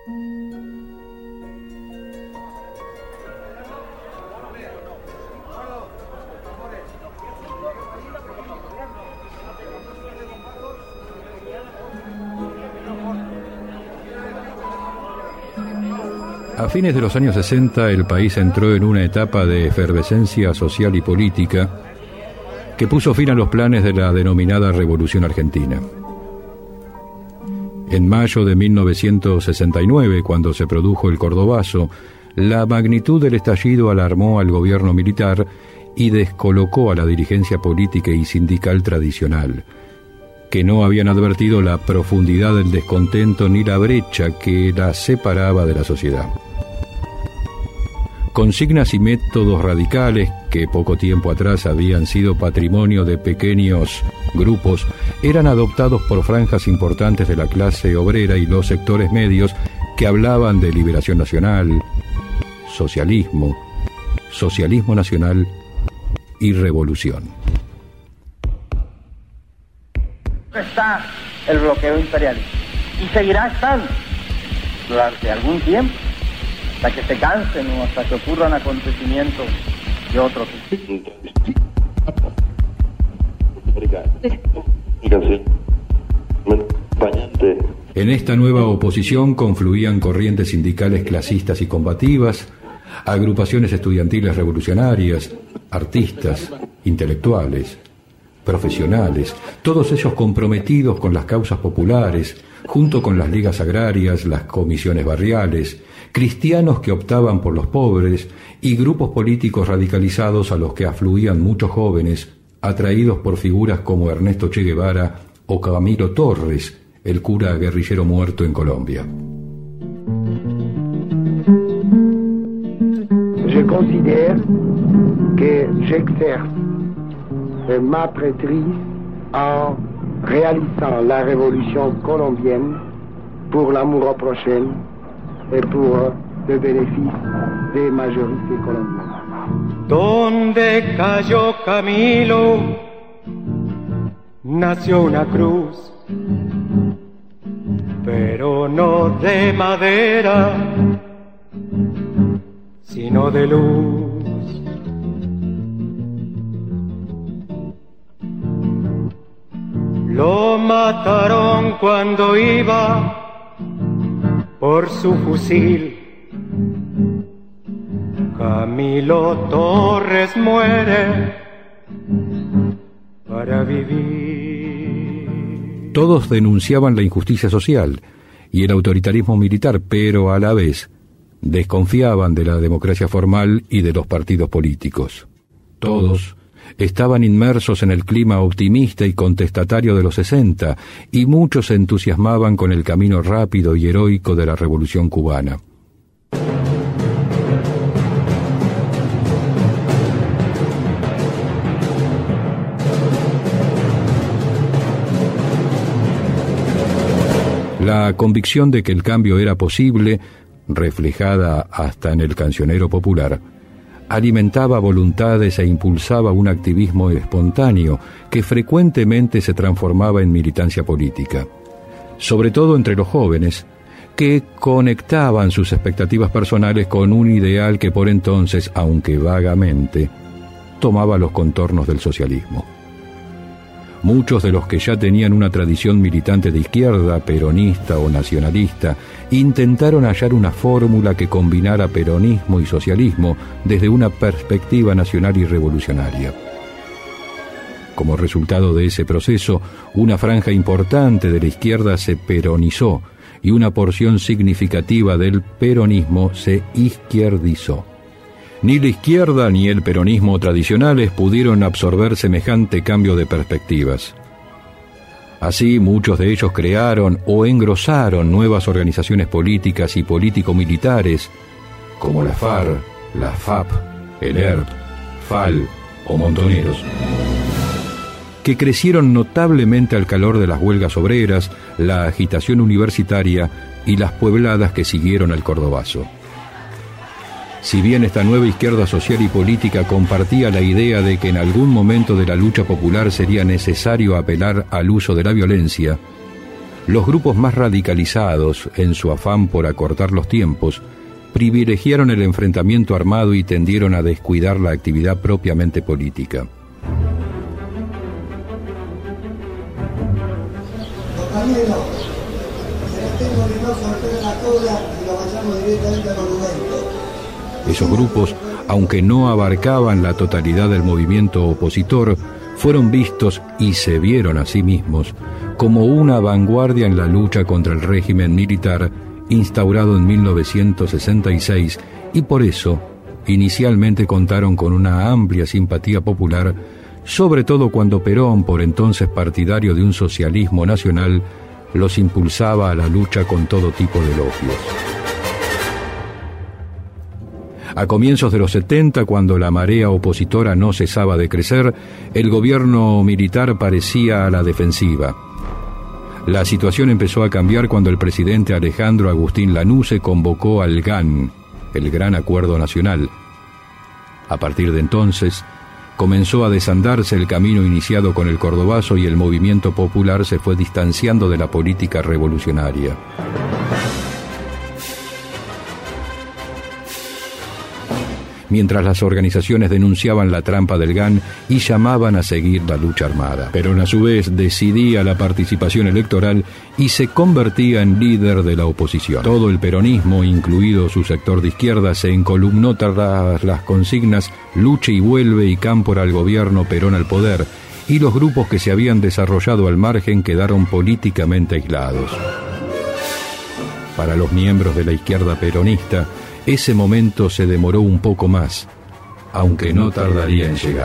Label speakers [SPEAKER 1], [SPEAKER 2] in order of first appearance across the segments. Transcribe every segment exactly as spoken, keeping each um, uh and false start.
[SPEAKER 1] A fines de los años sesenta, el país entró en una etapa de efervescencia social y política que puso fin a los planes de la denominada Revolución Argentina. En mayo de mil novecientos sesenta y nueve, cuando se produjo el Cordobazo, la magnitud del estallido alarmó al gobierno militar y descolocó a la dirigencia política y sindical tradicional, que no habían advertido la profundidad del descontento ni la brecha que la separaba de la sociedad. Consignas y métodos radicales que poco tiempo atrás habían sido patrimonio de pequeños grupos eran adoptados por franjas importantes de la clase obrera y los sectores medios que hablaban de liberación nacional, socialismo, socialismo nacional y revolución.
[SPEAKER 2] Está el bloqueo imperialista y seguirá estando durante algún tiempo, hasta que se cansen o hasta que ocurran acontecimientos de otro tipo.
[SPEAKER 1] En esta nueva oposición confluían corrientes sindicales clasistas y combativas, agrupaciones estudiantiles revolucionarias, artistas, intelectuales, profesionales, todos ellos comprometidos con las causas populares, junto con las ligas agrarias, las comisiones barriales, cristianos que optaban por los pobres y grupos políticos radicalizados a los que afluían muchos jóvenes, atraídos por figuras como Ernesto Che Guevara o Camilo Torres, el cura guerrillero muerto en Colombia.
[SPEAKER 3] Je considère que j'exerce ma prêtrise en réalisant la révolution colombienne pour l'amour prochain et pour le bénéfice des majorités colombiennes.
[SPEAKER 4] Donde cayó Camilo, nació una cruz, pero no de madera, sino de luz. Lo mataron cuando iba por su fusil. Camilo Torres muere para vivir.
[SPEAKER 1] Todos denunciaban la injusticia social y el autoritarismo militar, pero a la vez desconfiaban de la democracia formal y de los partidos políticos. Todos estaban inmersos en el clima optimista y contestatario de los sesenta, y muchos se entusiasmaban con el camino rápido y heroico de la Revolución cubana. La convicción de que el cambio era posible, reflejada hasta en el cancionero popular, alimentaba voluntades e impulsaba un activismo espontáneo que frecuentemente se transformaba en militancia política, sobre todo entre los jóvenes, que conectaban sus expectativas personales con un ideal que por entonces, aunque vagamente, tomaba los contornos del socialismo. Muchos de los que ya tenían una tradición militante de izquierda, peronista o nacionalista, intentaron hallar una fórmula que combinara peronismo y socialismo desde una perspectiva nacional y revolucionaria. Como resultado de ese proceso, una franja importante de la izquierda se peronizó y una porción significativa del peronismo se izquierdizó. Ni la izquierda ni el peronismo tradicionales pudieron absorber semejante cambio de perspectivas. Así, muchos de ellos crearon o engrosaron nuevas organizaciones políticas y político-militares, como la FARC, la FAP, el E R P, FAL o Montoneros, que crecieron notablemente al calor de las huelgas obreras, la agitación universitaria y las puebladas que siguieron al Cordobazo. Si bien esta nueva izquierda social y política compartía la idea de que en algún momento de la lucha popular sería necesario apelar al uso de la violencia, los grupos más radicalizados, en su afán por acortar los tiempos, privilegiaron el enfrentamiento armado y tendieron a descuidar la actividad propiamente política.
[SPEAKER 5] Compañeros, tengo que no sorprender la cola y lo vayamos directamente al monumento.
[SPEAKER 1] Esos grupos, aunque no abarcaban la totalidad del movimiento opositor, fueron vistos y se vieron a sí mismos como una vanguardia en la lucha contra el régimen militar instaurado en mil novecientos sesenta y seis, y por eso inicialmente contaron con una amplia simpatía popular, sobre todo cuando Perón, por entonces partidario de un socialismo nacional, los impulsaba a la lucha con todo tipo de elogios. A comienzos de los setenta, cuando la marea opositora no cesaba de crecer, el gobierno militar parecía a la defensiva. La situación empezó a cambiar cuando el presidente Alejandro Agustín Lanusse convocó al G A N, el Gran Acuerdo Nacional. A partir de entonces, comenzó a desandarse el camino iniciado con el Cordobazo y el movimiento popular se fue distanciando de la política revolucionaria. Mientras las organizaciones denunciaban la trampa del G A N y llamaban a seguir la lucha armada. Perón, a su vez, decidía la participación electoral y se convertía en líder de la oposición. Todo el peronismo, incluido su sector de izquierda, se encolumnó tras las consignas «Luche y vuelve» y «Cámpora al gobierno, Perón al poder», y los grupos que se habían desarrollado al margen quedaron políticamente aislados. Para los miembros de la izquierda peronista, ese momento se demoró un poco más, aunque no tardaría en llegar.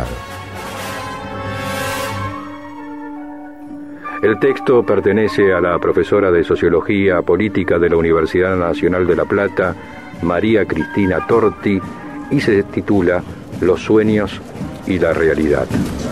[SPEAKER 1] El texto pertenece a la profesora de Sociología Política de la Universidad Nacional de La Plata, María Cristina Torti, y se titula Los sueños y la realidad.